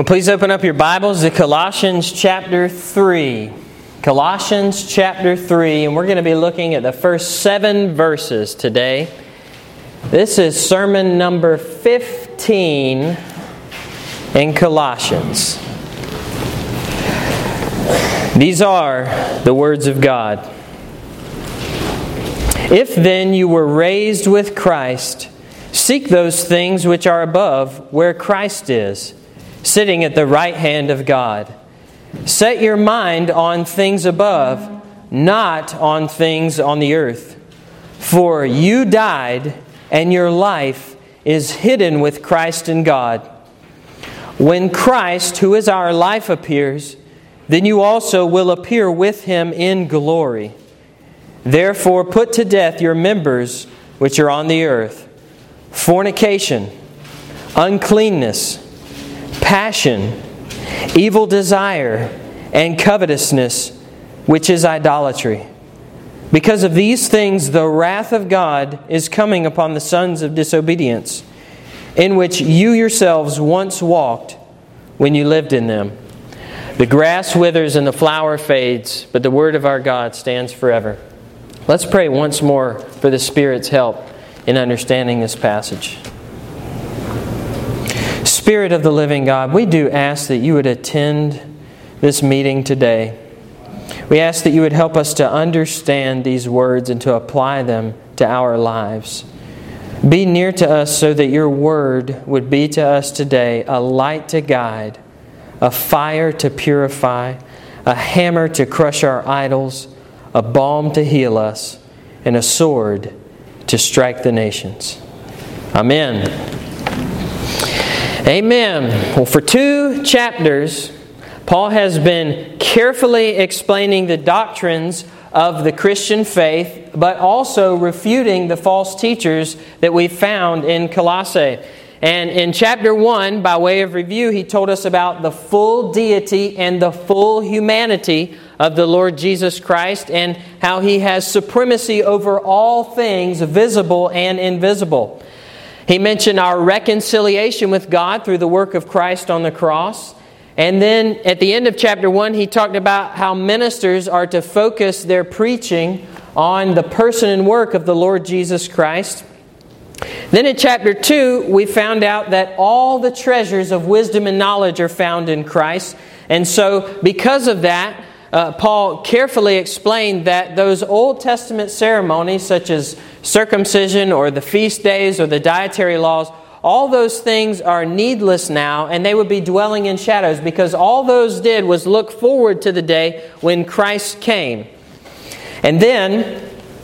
Well, please open up your Bibles to Colossians chapter 3. Colossians chapter 3, and we're going to be looking at the first 7 verses today. This is sermon number 15 in Colossians. These are the words of God. If then you were raised with Christ, seek those things which are above, where Christ is, sitting at the right hand of God. Set your mind on things above, not on things on the earth. For you died, and your life is hidden with Christ in God. When Christ, who is our life, appears, then you also will appear with Him in glory. Therefore put to death your members which are on the earth: fornication, uncleanness, passion, evil desire, and covetousness, which is idolatry. Because of these things the wrath of God is coming upon the sons of disobedience, in which you yourselves once walked when you lived in them. The grass withers and the flower fades, but the word of our God stands forever. Let's pray once more for the Spirit's help in understanding this passage. Spirit of the living God, we do ask that you would attend this meeting today. We ask that you would help us to understand these words and to apply them to our lives. Be near to us so that your word would be to us today a light to guide, a fire to purify, a hammer to crush our idols, a balm to heal us, and a sword to strike the nations. Amen. Amen. Well, for 2 chapters, Paul has been carefully explaining the doctrines of the Christian faith, but also refuting the false teachers that we found in Colossae. And in chapter 1, by way of review, he told us about the full deity and the full humanity of the Lord Jesus Christ, and how He has supremacy over all things, visible and invisible. He mentioned our reconciliation with God through the work of Christ on the cross. And then at the end of chapter 1, he talked about how ministers are to focus their preaching on the person and work of the Lord Jesus Christ. Then in chapter 2, we found out that all the treasures of wisdom and knowledge are found in Christ. And so because of that, Paul carefully explained that those Old Testament ceremonies, such as circumcision or the feast days or the dietary laws, all those things are needless now, and they would be dwelling in shadows, because all those did was look forward to the day when Christ came. And then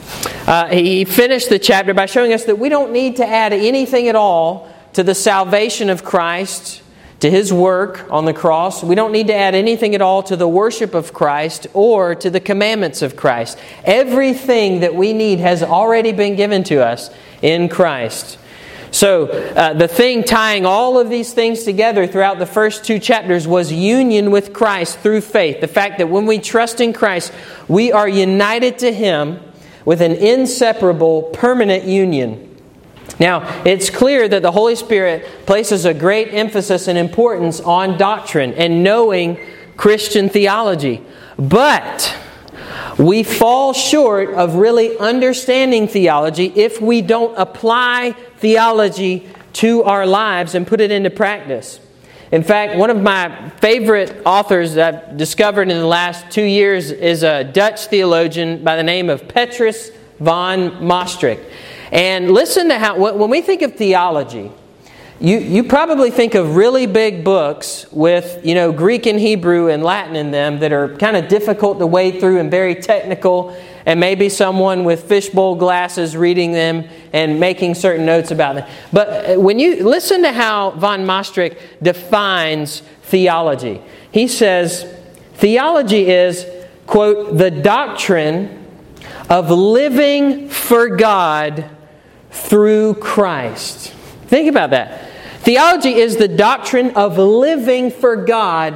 he finished the chapter by showing us that we don't need to add anything at all to the salvation of Christ, to His work on the cross. We don't need to add anything at all to the worship of Christ or to the commandments of Christ. Everything that we need has already been given to us in Christ. So the thing tying all of these things together throughout the first 2 chapters was union with Christ through faith. The fact that when we trust in Christ, we are united to Him with an inseparable, permanent union. Now, it's clear that the Holy Spirit places a great emphasis and importance on doctrine and knowing Christian theology. But we fall short of really understanding theology if we don't apply theology to our lives and put it into practice. In fact, one of my favorite authors that I've discovered in the last 2 years is a Dutch theologian by the name of Petrus van Maastricht. And listen to how, when we think of theology, you probably think of really big books with, Greek and Hebrew and Latin in them that are kind of difficult to wade through and very technical, and maybe someone with fishbowl glasses reading them and making certain notes about them. But when you listen to how van Maastricht defines theology, he says, theology is, quote, the doctrine of living for God through Christ. Think about that. Theology is the doctrine of living for God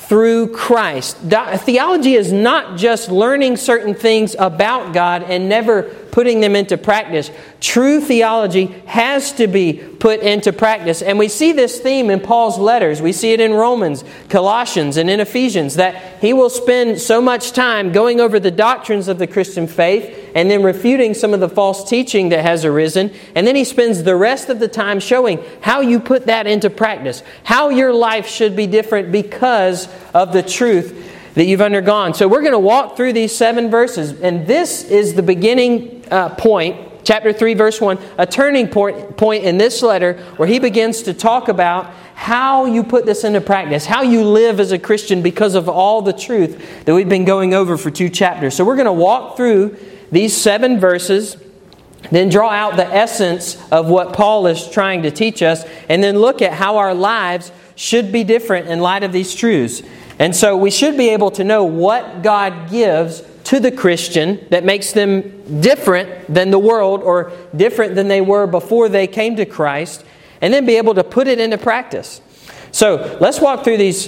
through Christ. Theology is not just learning certain things about God and never putting them into practice. True theology has to be put into practice. And we see this theme in Paul's letters. We see it in Romans, Colossians, and in Ephesians, that he will spend so much time going over the doctrines of the Christian faith and then refuting some of the false teaching that has arisen. And then he spends the rest of the time showing how you put that into practice, how your life should be different because of the truth that you've undergone. So we're going to walk through these 7 verses. And this is the beginning point, chapter 3, verse 1, a turning point in this letter where he begins to talk about how you put this into practice, how you live as a Christian because of all the truth that we've been going over for 2 chapters. So we're going to walk through these 7 verses, then draw out the essence of what Paul is trying to teach us, and then look at how our lives should be different in light of these truths. And so we should be able to know what God gives to the Christian that makes them different than the world or different than they were before they came to Christ, and then be able to put it into practice. So let's walk through these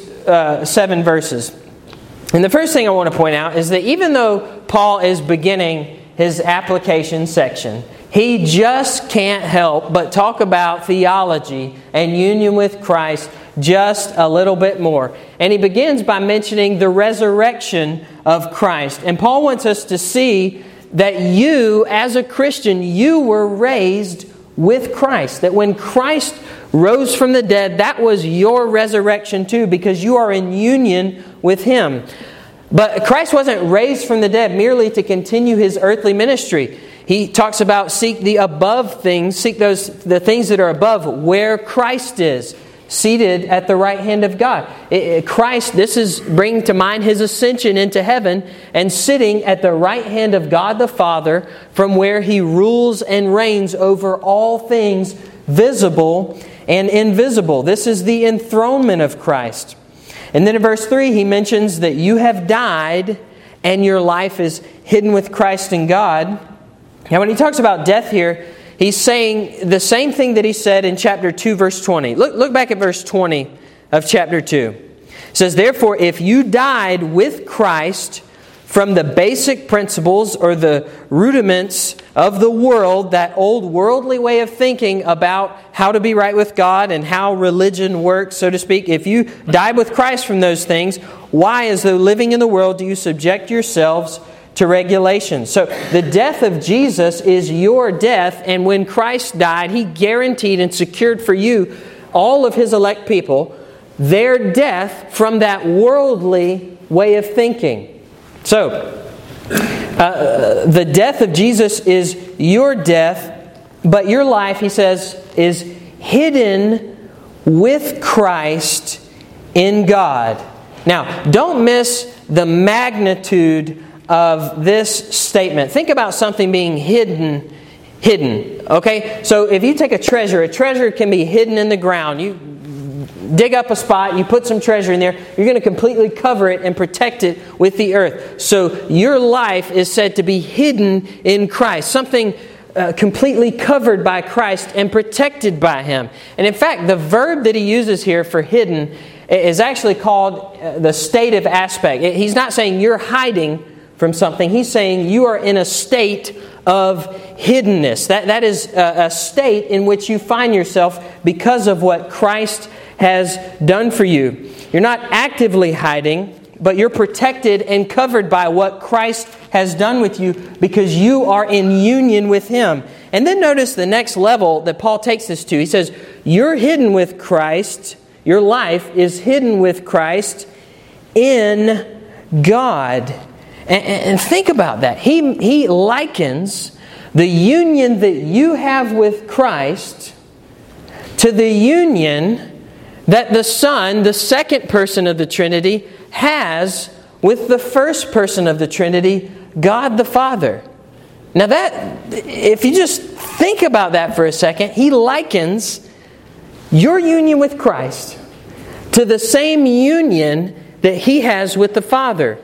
7 verses. And the first thing I want to point out is that even though Paul is beginning his application section, he just can't help but talk about theology and union with Christ just a little bit more. And he begins by mentioning the resurrection of Christ. And Paul wants us to see that you, as a Christian, you were raised with Christ. That when Christ rose from the dead, that was your resurrection too, because you are in union with Him. But Christ wasn't raised from the dead merely to continue His earthly ministry. He talks about seek the above things, seek the things that are above where Christ is, seated at the right hand of God. Christ, this is bringing to mind His ascension into heaven and sitting at the right hand of God the Father, from where He rules and reigns over all things visible and invisible. This is the enthronement of Christ. And then in verse 3, he mentions that you have died and your life is hidden with Christ in God. Now when he talks about death here, he's saying the same thing that he said in chapter 2, verse 20. Look back at verse 20 of chapter 2. It says, therefore, if you died with Christ from the basic principles or the rudiments of the world, that old worldly way of thinking about how to be right with God and how religion works, so to speak, if you died with Christ from those things, why, as though living in the world, do you subject yourselves to regulations? So the death of Jesus is your death, and when Christ died, He guaranteed and secured for you, all of His elect people, their death from that worldly way of thinking. So, the death of Jesus is your death, but your life, he says, is hidden with Christ in God. Now, don't miss the magnitude of this statement. Think about something being hidden. Okay? So if you take a treasure can be hidden in the ground. You dig up a spot, you put some treasure in there, you're going to completely cover it and protect it with the earth. So your life is said to be hidden in Christ. Something completely covered by Christ and protected by Him. And in fact, the verb that he uses here for hidden is actually called the stative aspect. He's not saying you're hiding from something. He's saying you are in a state of hiddenness. That is a state in which you find yourself because of what Christ has done for you. You're not actively hiding, but you're protected and covered by what Christ has done with you because you are in union with Him. And then notice the next level that Paul takes this to. He says, you're hidden with Christ. Your life is hidden with Christ in God. And think about that. He likens the union that you have with Christ to the union that the Son, the second person of the Trinity, has with the first person of the Trinity, God the Father. Now that, if you just think about that for a second, he likens your union with Christ to the same union that He has with the Father.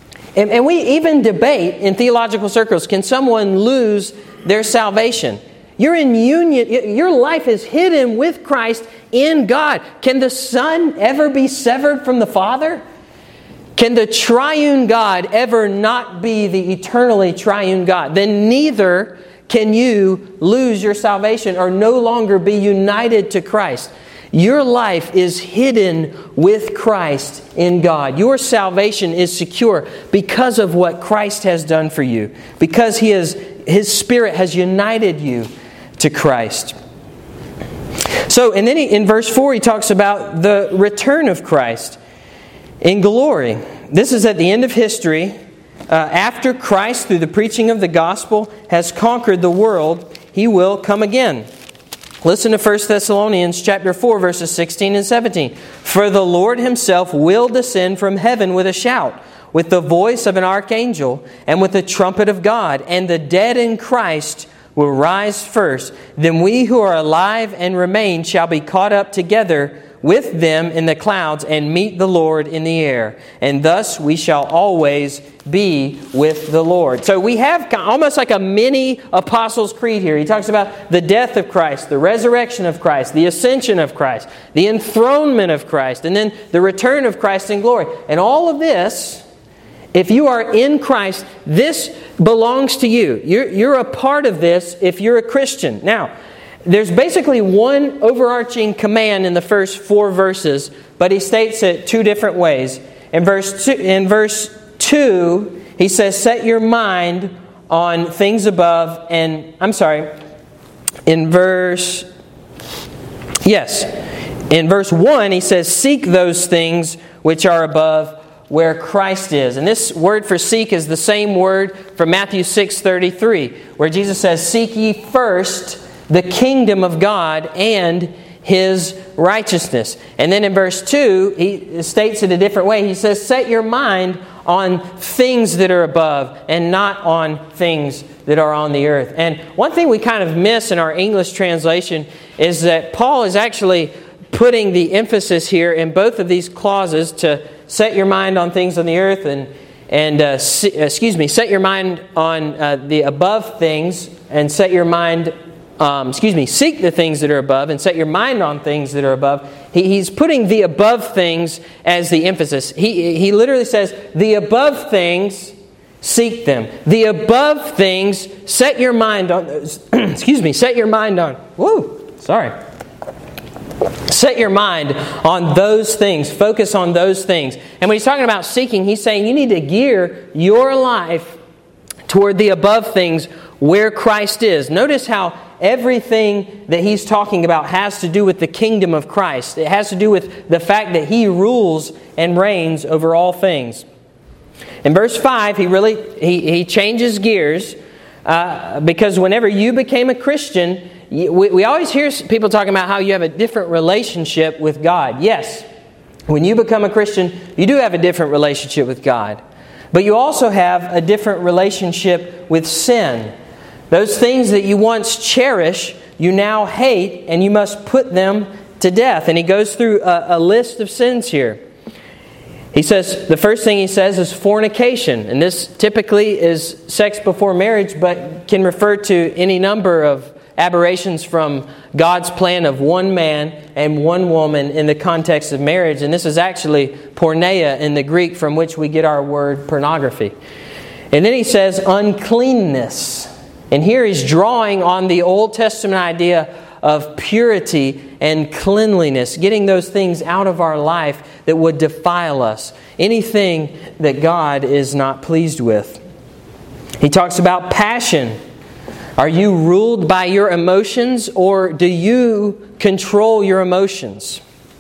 And we even debate in theological circles, can someone lose their salvation? You're in union. Your life is hidden with Christ in God. Can the Son ever be severed from the Father? Can the triune God ever not be the eternally triune God? Then neither can you lose your salvation or no longer be united to Christ. Your life is hidden with Christ in God. Your salvation is secure because of what Christ has done for you. Because His Spirit has united you to Christ. So, and then in verse 4, he talks about the return of Christ in glory. This is at the end of history. After Christ, through the preaching of the gospel, has conquered the world, He will come again. Listen to 1 Thessalonians chapter 4, verses 16 and 17. For the Lord Himself will descend from heaven with a shout, with the voice of an archangel, and with the trumpet of God, and the dead in Christ will rise first. Then we who are alive and remain shall be caught up together with them in the clouds and meet the Lord in the air. And thus we shall always be with the Lord. So we have almost like a mini Apostles' Creed here. He talks about the death of Christ, the resurrection of Christ, the ascension of Christ, the enthronement of Christ, and then the return of Christ in glory. And all of this, if you are in Christ, this belongs to you. You're a part of this if you're a Christian. Now, there's basically one overarching command in the first 4 verses, but he states it 2 different ways. In verse 2, he says, set your mind on things above. In verse 1, he says, seek those things which are above, where Christ is. And this word for seek is the same word from Matthew 6:33, where Jesus says, seek ye first the kingdom of God and His righteousness. And then in verse 2, he states it a different way. He says, set your mind on things that are above and not on things that are on the earth. And one thing we kind of miss in our English translation is that Paul is actually putting the emphasis here in both of these clauses to set your mind on things on the earth set your mind on the above things and set your mind seek the things that are above and set your mind on things that are above. He's putting the above things as the emphasis. He literally says, the above things, seek them. The above things, set your mind on those. Set your mind on. Set your mind on those things. Focus on those things. And when he's talking about seeking, he's saying you need to gear your life toward the above things where Christ is. Notice how everything that he's talking about has to do with the kingdom of Christ. It has to do with the fact that He rules and reigns over all things. In verse 5, he changes gears because whenever you became a Christian, we always hear people talking about how you have a different relationship with God. Yes, when you become a Christian, you do have a different relationship with God. But you also have a different relationship with sin. Those things that you once cherish, you now hate, and you must put them to death. And he goes through a list of sins here. He says, the first thing he says is fornication. And this typically is sex before marriage, but can refer to any number of aberrations from God's plan of one man and one woman in the context of marriage. And this is actually porneia in the Greek, from which we get our word pornography. And then he says uncleanness. And here he's drawing on the Old Testament idea of purity and cleanliness, getting those things out of our life that would defile us, anything that God is not pleased with. He talks about passion. Are you ruled by your emotions, or do you control your emotions?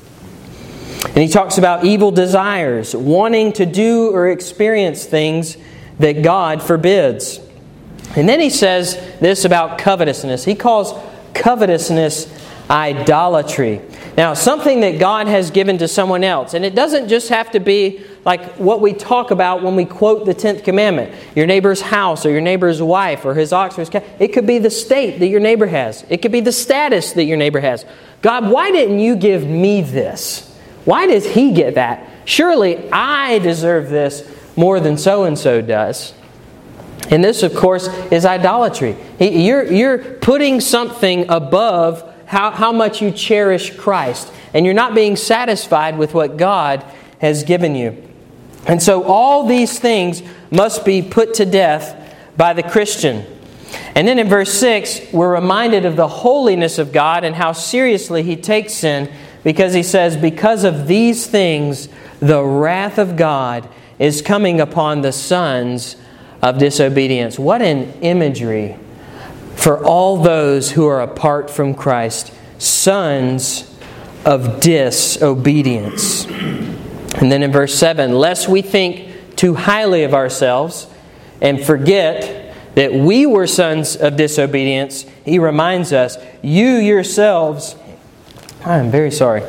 And he talks about evil desires, wanting to do or experience things that God forbids. And then he says this about covetousness. He calls covetousness idolatry. Now, something that God has given to someone else. And it doesn't just have to be like what we talk about when we quote the 10th commandment. Your neighbor's house or your neighbor's wife or his ox or his cow. It could be the state that your neighbor has. It could be the status that your neighbor has. God, why didn't you give me this? Why does he get that? Surely I deserve this more than so-and-so does. And this, of course, is idolatry. You're putting something above how much you cherish Christ. And you're not being satisfied with what God has given you. And so all these things must be put to death by the Christian. And then in verse 6, we're reminded of the holiness of God and how seriously He takes sin, because He says, because of these things, the wrath of God is coming upon the sons of disobedience. What an imagery for all those who are apart from Christ. Sons of disobedience. And then in verse 7, lest we think too highly of ourselves and forget that we were sons of disobedience, He reminds us, you yourselves, I am very sorry.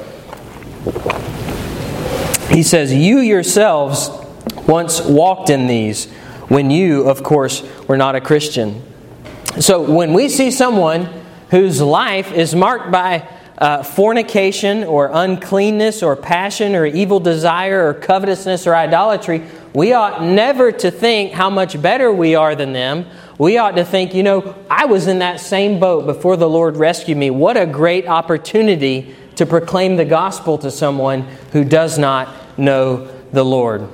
He says, you yourselves once walked in these, when you, of course, were not a Christian. So when we see someone whose life is marked by fornication or uncleanness or passion or evil desire or covetousness or idolatry, we ought never to think how much better we are than them. We ought to think, I was in that same boat before the Lord rescued me. What a great opportunity to proclaim the gospel to someone who does not know the Lord.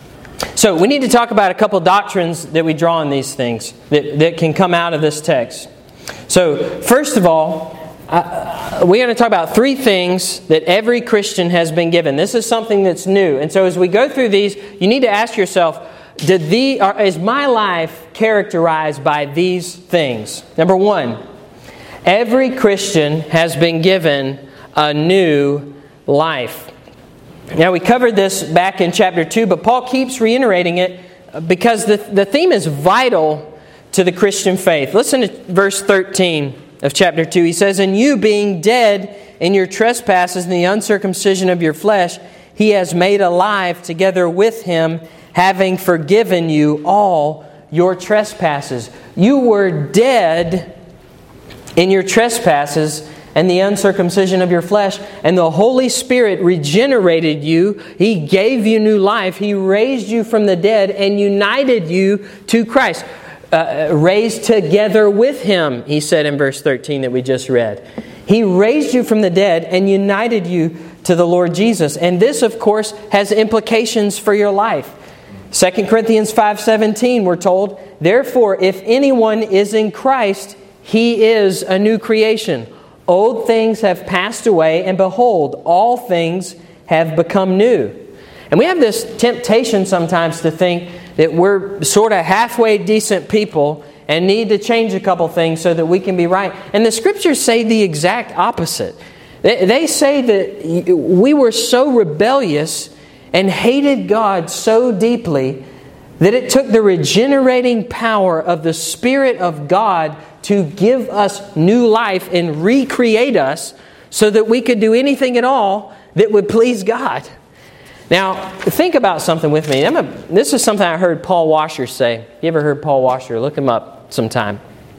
So we need to talk about a couple doctrines that we draw on these things that can come out of this text. So first of all, we're going to talk about three things that every Christian has been given. This is something that's new. And so as we go through these, you need to ask yourself, is my life characterized by these things? Number one, every Christian has been given a new life. Now, we covered this back in chapter 2, but Paul keeps reiterating it because the theme is vital to the Christian faith. Listen to verse 13 of chapter 2. He says, and you being dead in your trespasses and the uncircumcision of your flesh, He has made alive together with Him, having forgiven you all your trespasses. You were dead in your trespasses and the uncircumcision of your flesh, and the Holy Spirit regenerated you. He gave you new life. He raised you from the dead and united you to Christ. Raised together with Him, he said in verse 13 that we just read. He raised you from the dead and united you to the Lord Jesus. And this, of course, has implications for your life. 2 Corinthians 5:17, we're told, therefore, if anyone is in Christ, he is a new creation. Old things have passed away, and behold, all things have become new. And we have this temptation sometimes to think that we're sort of halfway decent people and need to change a couple things so that we can be right. And the Scriptures say the exact opposite. They say that we were so rebellious and hated God so deeply that it took the regenerating power of the Spirit of God to give us new life and recreate us so that we could do anything at all that would please God. Now, think about something with me. This is something I heard Paul Washer say. You ever heard Paul Washer? Look him up sometime.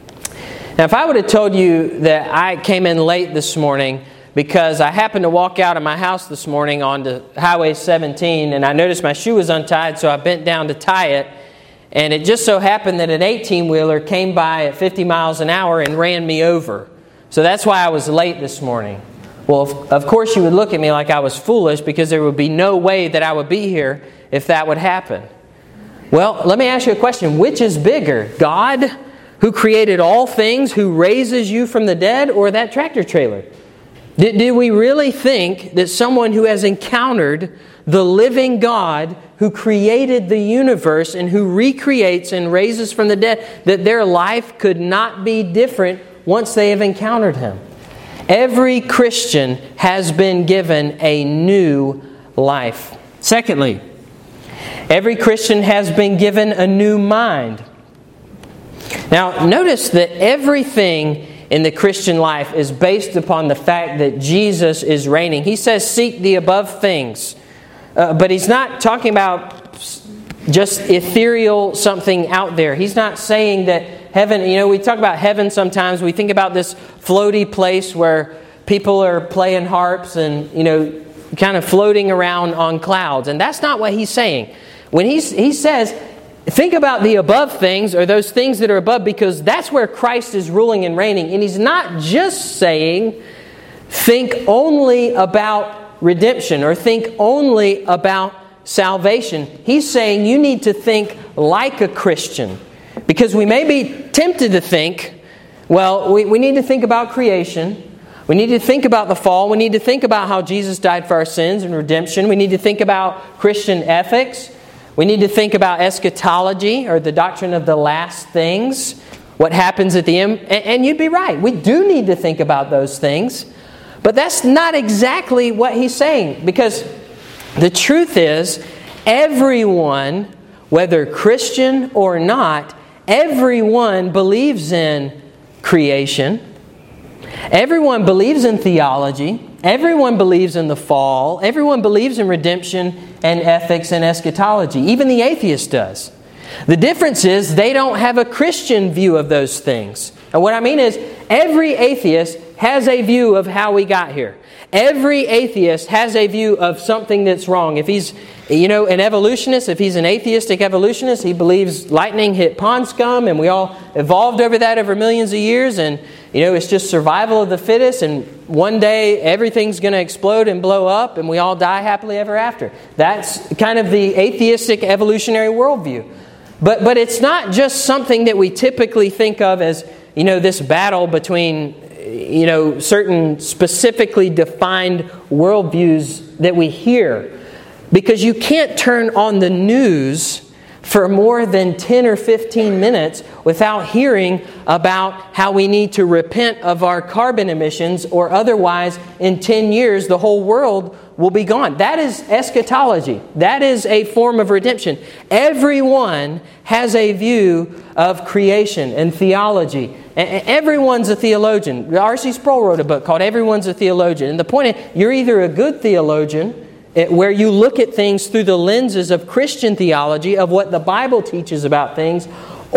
Now, if I would have told you that I came in late this morning because I happened to walk out of my house this morning onto Highway 17 and I noticed my shoe was untied, so I bent down to tie it. And it just so happened that an 18-wheeler came by at 50 miles an hour and ran me over. So that's why I was late this morning. Well, of course you would look at me like I was foolish because there would be no way that I would be here if that would happen. Well, let me ask you a question. Which is bigger? God, who created all things, who raises you from the dead, or that tractor trailer? Did we really think that someone who has encountered the living God who created the universe and who recreates and raises from the dead, that their life could not be different once they have encountered Him? Every Christian has been given a new life. Secondly, every Christian has been given a new mind. Now, notice that everything in the Christian life is based upon the fact that Jesus is reigning. He says, seek the above things. But He's not talking about just ethereal something out there. He's not saying that heaven, we talk about heaven sometimes. We think about this floaty place where people are playing harps and, kind of floating around on clouds. And that's not what He's saying. When He says, think about the above things, or those things that are above, because that's where Christ is ruling and reigning. And He's not just saying, think only about redemption or think only about salvation. He's saying you need to think like a Christian. Because we may be tempted to think, well, we need to think about creation. We need to think about the fall. We need to think about how Jesus died for our sins and redemption. We need to think about Christian ethics. We need to think about eschatology, or the doctrine of the last things, what happens at the end. And you'd be right. We do need to think about those things. But that's not exactly what he's saying. Because the truth is, everyone, whether Christian or not, everyone believes in creation. Everyone believes in theology. Everyone believes in the fall. Everyone believes in redemption and ethics and eschatology. Even the atheist does. The difference is they don't have a Christian view of those things. And what I mean is, every atheist has a view of how we got here. Every atheist has a view of something that's wrong. If he's, an evolutionist, if he's an atheistic evolutionist, he believes lightning hit pond scum and we all evolved over that over millions of years, and it's just survival of the fittest, and one day everything's going to explode and blow up and we all die happily ever after. That's kind of the atheistic evolutionary worldview. But it's not just something that we typically think of as, this battle between certain specifically defined worldviews that we hear. Because you can't turn on the news for more than 10 or 15 minutes without hearing about how we need to repent of our carbon emissions, or otherwise in 10 years the whole world will be gone. That is eschatology. That is a form of redemption. Everyone has a view of creation and theology. Everyone's a theologian. R.C. Sproul wrote a book called Everyone's a Theologian. And the point is, you're either a good theologian, where you look at things through the lenses of Christian theology, of what the Bible teaches about things,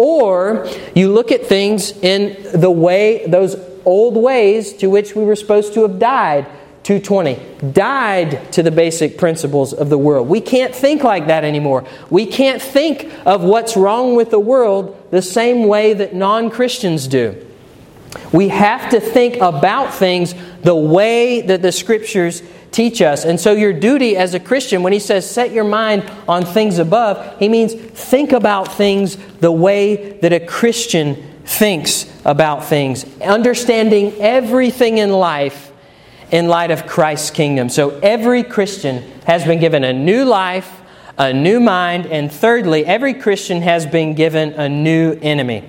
or you look at things in the way, those old ways to which we were supposed to have died. 2:20, died to the basic principles of the world. We can't think like that anymore. We can't think of what's wrong with the world the same way that non-Christians do. We have to think about things the way that the Scriptures teach us. And so your duty as a Christian, when he says set your mind on things above, he means think about things the way that a Christian thinks about things. Understanding everything in life in light of Christ's kingdom. So every Christian has been given a new life, a new mind, and thirdly, every Christian has been given a new enemy.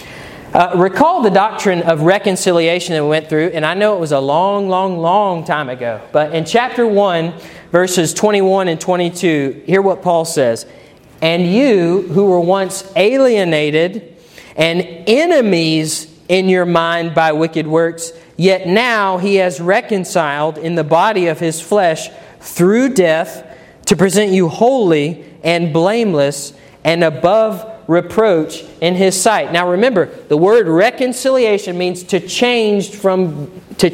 Recall the doctrine of reconciliation that we went through, and I know it was a long time ago. But in chapter 1, verses 21 and 22, hear what Paul says. And you who were once alienated and enemies in your mind by wicked works, yet now He has reconciled in the body of His flesh through death to present you holy and blameless and above reproach in His sight. Now remember, the word reconciliation means to change from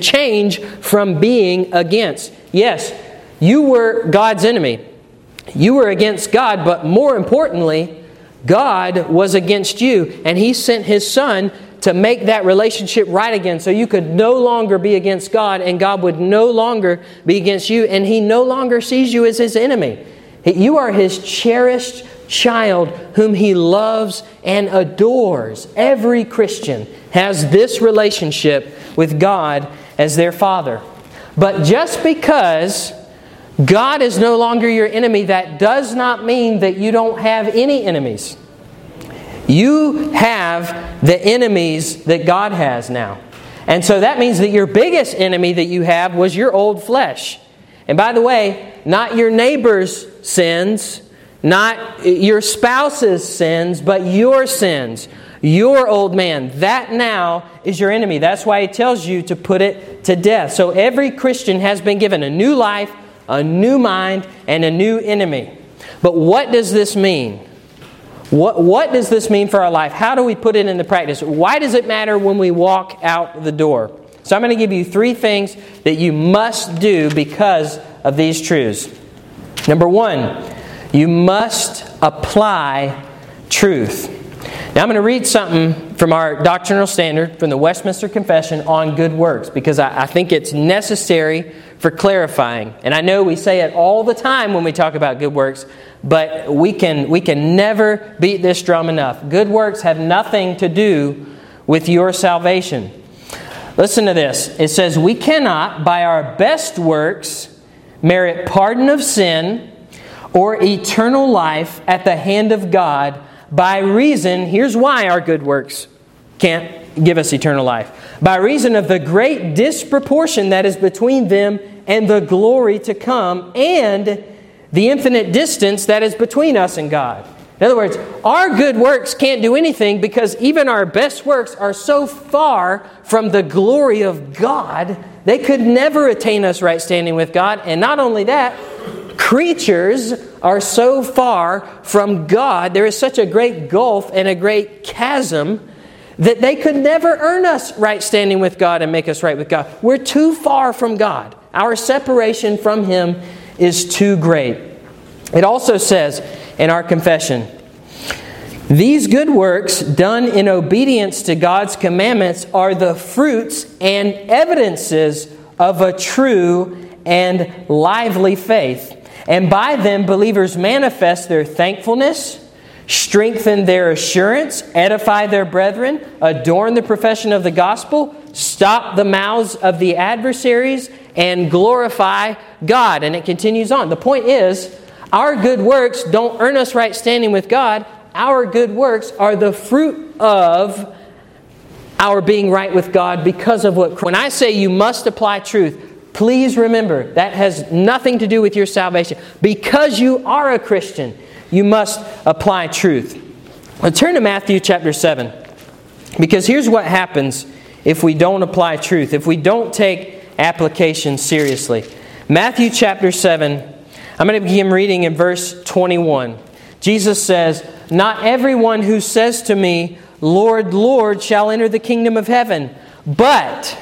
being against. Yes, you were God's enemy. You were against God, but more importantly, God was against you, and He sent His Son to make that relationship right again, so you could no longer be against God, and God would no longer be against you, and He no longer sees you as His enemy. You are His cherished child whom He loves and adores. Every Christian has this relationship with God as their Father. But just because God is no longer your enemy, that does not mean that you don't have any enemies. You have the enemies that God has now. And so that means that your biggest enemy that you have was your old flesh. And by the way, not your neighbor's sins, not your spouse's sins, but your sins, your old man. That now is your enemy. That's why He tells you to put it to death. So every Christian has been given a new life, a new mind, and a new enemy. But what does this mean? What does this mean for our life? How do we put it into practice? Why does it matter when we walk out the door? So I'm going to give you 3 things that you must do because of these truths. Number 1, you must apply truth. Now I'm going to read something from our doctrinal standard from the Westminster Confession on good works, because I think it's necessary for clarifying. And I know we say it all the time when we talk about good works, but we can never beat this drum enough. Good works have nothing to do with your salvation. Listen to this. It says, we cannot, by our best works, merit pardon of sin or eternal life at the hand of God by reason, here's why our good works can't give us eternal life. By reason of the great disproportion that is between them and the glory to come, and the infinite distance that is between us and God. In other words, our good works can't do anything because even our best works are so far from the glory of God, they could never attain us right standing with God. And not only that, creatures are so far from God, there is such a great gulf and a great chasm that they could never earn us right standing with God and make us right with God. We're too far from God. Our separation from Him is too great. It also says in our confession, these good works done in obedience to God's commandments are the fruits and evidences of a true and lively faith. And by them, believers manifest their thankfulness, strengthen their assurance, edify their brethren, adorn the profession of the gospel, stop the mouths of the adversaries, and glorify God. And it continues on. The point is, our good works don't earn us right standing with God. Our good works are the fruit of our being right with God because of what... When I say you must apply truth, please remember, that has nothing to do with your salvation. Because you are a Christian, you must apply truth. Let's turn to Matthew chapter 7. Because here's what happens if we don't apply truth, if we don't take application seriously. Matthew chapter 7, I'm going to begin reading in verse 21. Jesus says, not everyone who says to me, Lord, Lord, shall enter the kingdom of heaven, but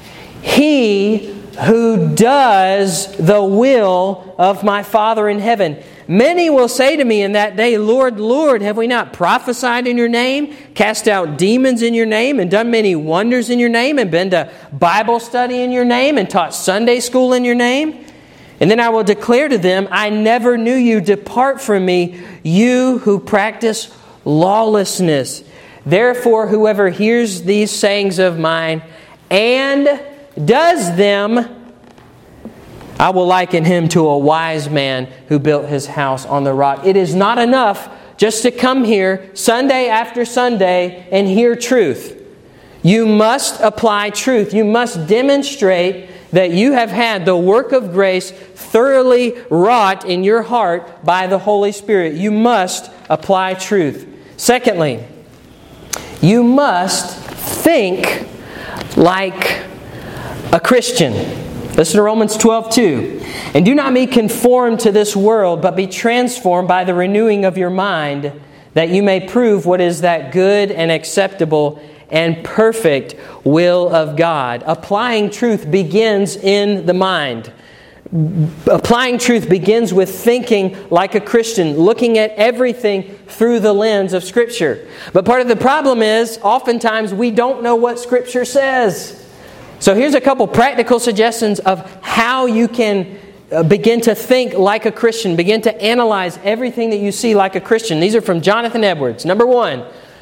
he who does the will of my Father in heaven. Many will say to me in that day, Lord, Lord, have we not prophesied in your name, cast out demons in your name, and done many wonders in your name, and been to Bible study in your name, and taught Sunday school in your name? And then I will declare to them, I never knew you. Depart from me, you who practice lawlessness. Therefore, whoever hears these sayings of mine and does them, I will liken him to a wise man who built his house on the rock. It is not enough just to come here Sunday after Sunday and hear truth. You must apply truth. You must demonstrate that you have had the work of grace thoroughly wrought in your heart by the Holy Spirit. You must apply truth. Secondly, you must think like a Christian. Listen to Romans 12:2. And do not be conformed to this world, but be transformed by the renewing of your mind, that you may prove what is that good and acceptable and perfect will of God. Applying truth begins in the mind. Applying truth begins with thinking like a Christian, looking at everything through the lens of Scripture. But part of the problem is, oftentimes we don't know what Scripture says. So here's a couple practical suggestions of how you can begin to think like a Christian, begin to analyze everything that you see like a Christian. These are from Jonathan Edwards. Number one,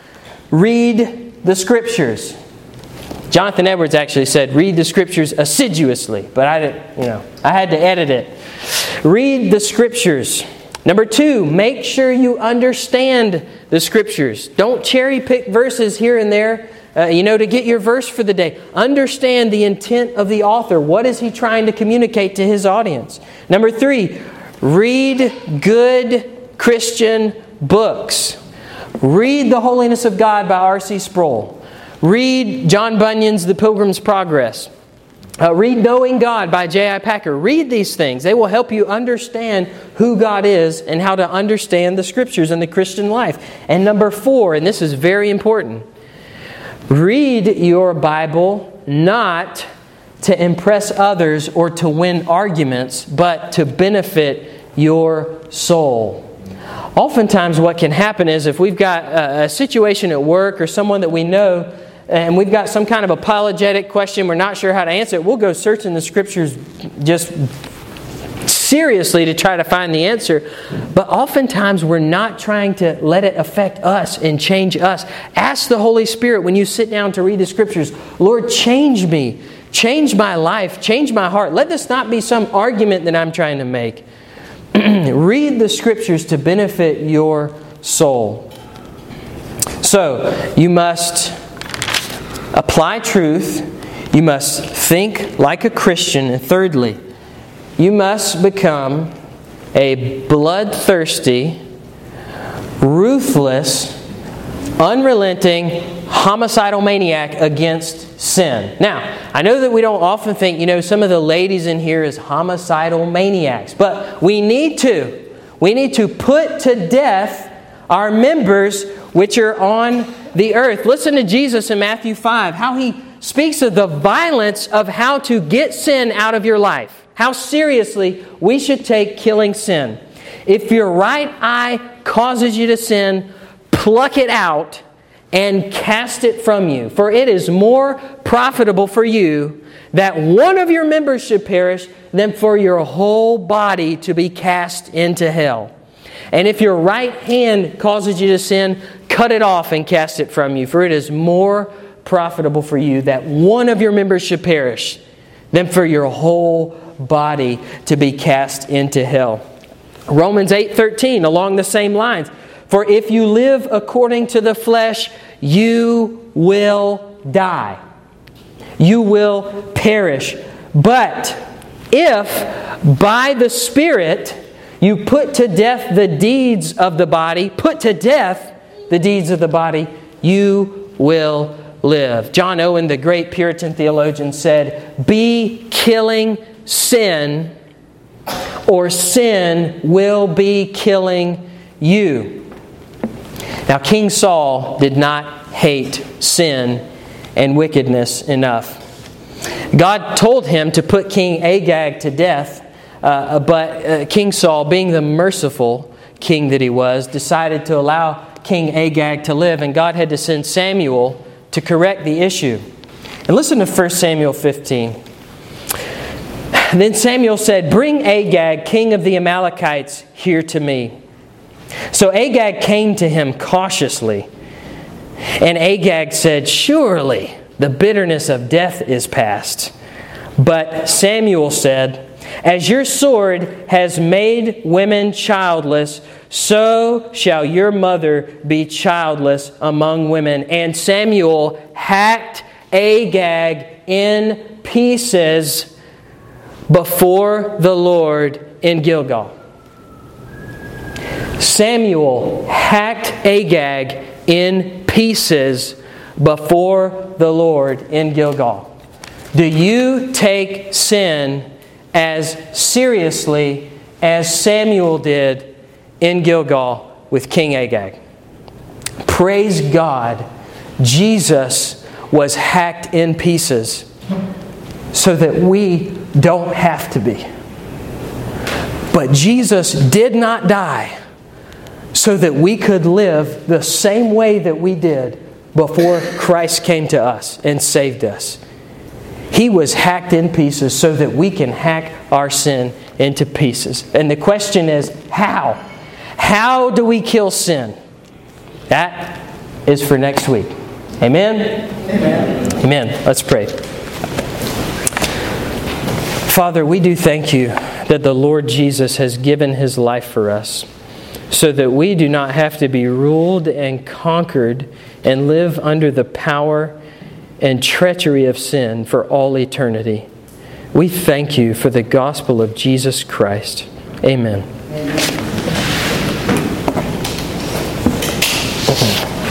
read the Scriptures. Jonathan Edwards actually said, read the Scriptures assiduously, but I had to edit it. Read the Scriptures. Number two, make sure you understand the Scriptures. Don't cherry pick verses here and there, to get your verse for the day. Understand the intent of the author. What is he trying to communicate to his audience? Number three, read good Christian books. Read The Holiness of God by R.C. Sproul. Read John Bunyan's The Pilgrim's Progress. Read Knowing God by J.I. Packer. Read these things. They will help you understand who God is and how to understand the Scriptures and the Christian life. And number four, and this is very important, read your Bible not to impress others or to win arguments, but to benefit your soul. Oftentimes what can happen is if we've got a situation at work or someone that we know and we've got some kind of apologetic question, we're not sure how to answer it, we'll go search in the Scriptures just seriously to try to find the answer. But oftentimes we're not trying to let it affect us and change us. Ask the Holy Spirit when you sit down to read the Scriptures, Lord, change me, change my life, change my heart. Let this not be some argument that I'm trying to make. Read the Scriptures to benefit your soul. So, you must apply truth. You must think like a Christian. And thirdly, you must become a bloodthirsty, ruthless, unrelenting, homicidal maniac against sin. Now, I know that we don't often think, some of the ladies in here is homicidal maniacs, but we need to. We need to put to death our members which are on the earth. Listen to Jesus in Matthew 5, how He speaks of the violence of how to get sin out of your life. How seriously we should take killing sin. If your right eye causes you to sin, pluck it out and cast it from you. For it is more profitable for you that one of your members should perish than for your whole body to be cast into hell. And if your right hand causes you to sin, cut it off and cast it from you. For it is more profitable for you that one of your members should perish than for your whole body to be cast into hell. Romans 8:13, along the same lines. For if you live according to the flesh, you will die. You will perish. But if by the Spirit you put to death the deeds of the body, you will live. John Owen, the great Puritan theologian, said, be killing sin, or sin will be killing you. Now, King Saul did not hate sin and wickedness enough. God told him to put King Agag to death, but King Saul, being the merciful king that he was, decided to allow King Agag to live, and God had to send Samuel to correct the issue. And listen to 1 Samuel 15. Then Samuel said, bring Agag, king of the Amalekites, here to me. So Agag came to him cautiously. And Agag said, surely the bitterness of death is past. But Samuel said, as your sword has made women childless, so shall your mother be childless among women. And Samuel hacked Agag in pieces before the Lord in Gilgal. Samuel hacked Agag in pieces before the Lord in Gilgal. Do you take sin as seriously as Samuel did in Gilgal with King Agag? Praise God, Jesus was hacked in pieces so that we don't have to be. But Jesus did not die so that we could live the same way that we did before Christ came to us and saved us. He was hacked in pieces so that we can hack our sin into pieces. And the question is, how? How do we kill sin? That is for next week. Amen? Amen. Amen. Let's pray. Father, we do thank you that the Lord Jesus has given His life for us, so that we do not have to be ruled and conquered and live under the power and treachery of sin for all eternity. We thank you for the gospel of Jesus Christ. Amen. Amen.